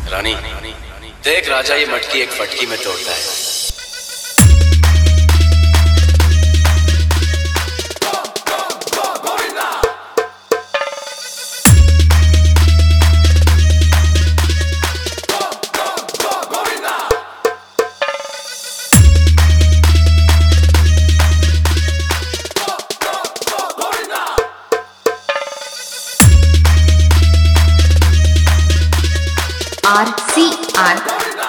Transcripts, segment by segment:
रानी देख राजा ये मटकी एक फटकी में तोड़ता है। RCR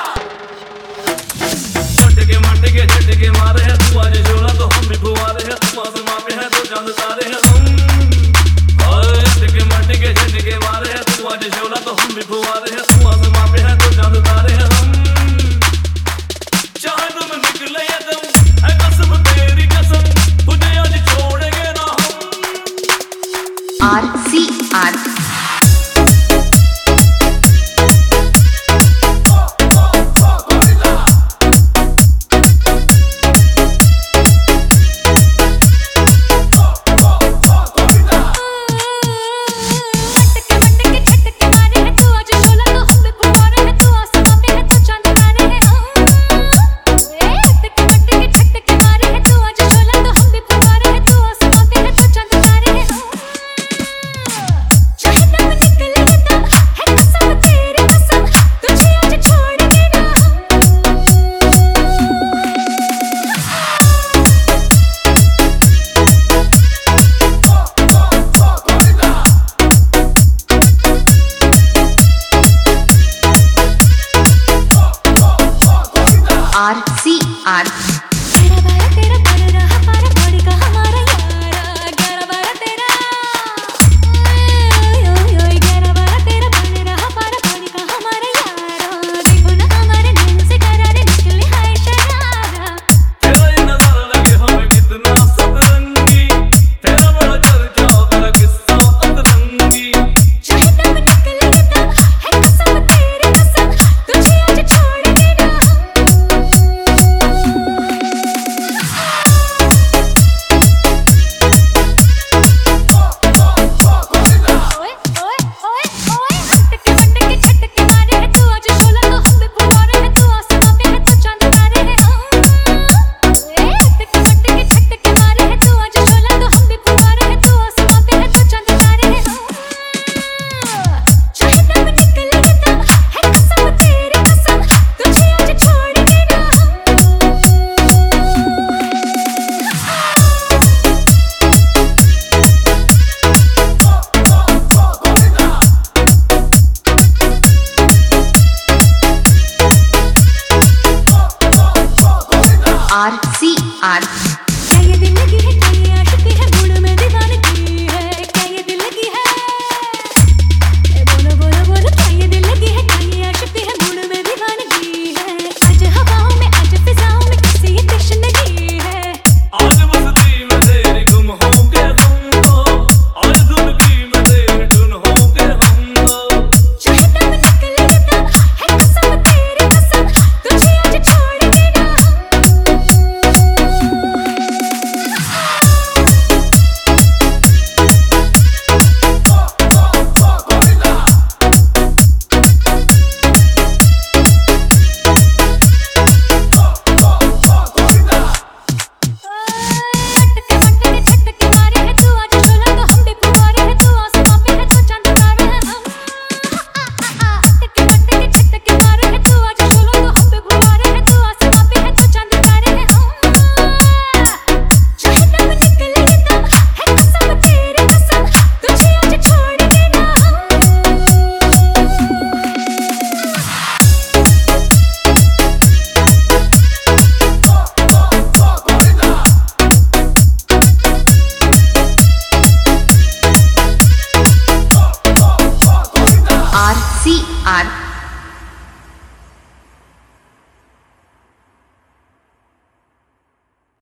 मटके झटके मारे हैं तू आज झोला तो हम भी फुवारे हैं तू आसमां पे है तो चांद तारे हैं हम। मटके झटके मारे हैं तू आज झोला तो हम भी फुवारे हैं तू आसमां पे है तो चांद तारे हैं हम। चाहे तुम निकले तुम है कसम तेरी कसम तुझे आज छोड़ेंगे ना हम। RCR तेरा बारा तेरा पर रहा पारा बड़ी का हमारा यारा 11-12 तेरा 11-12 तेरा बन रहा पारा बड़ी का हमारा यारा। देखो ना हमारे दिल से करारे निकले हाय शरारा। तेरा ये नजारा लगे हमें कितना सतरंगी तेरा बड़ा चर्चा तेरा किस्सा अतरंगी। चाहे तब निकले तब है कसम तेरी कसम तुझे आज छोड़ेंगे ना हम। RCR क्या ये दिल लगी है क्या ये आशिकी है मूड में दीवानगी है क्या ये दिल लगी है बोलो बोलो बोलो क्या ये दिल लगी है क्या ये आशिकी है मूड में दीवानगी है। आज हवाओं में आज फिजाओं में किसी ये तशनगी है। आज मस्ती में तेरी गुम हो के हम हो आज धुनकी में तेरी धुन हो के हम हो। चाहे तब निकले तब है कसम तेरी कसम तुझे आज छोड़ेंगे ना हम। मटके झटके मारे हैं तू आज झोला तो हम भी फुवारे हैं तू आसमां पे है तो चांद तारे हैं हम। मटके झटके मारे हैं तू आज झोला तो हम भी फुवारे हैं तू आसमां पे है तो चांद तारे हैं हम। चाहे तब निकले तब है कसम तेरी कसम तुझे आज छोड़ेंगे ना हम। RCR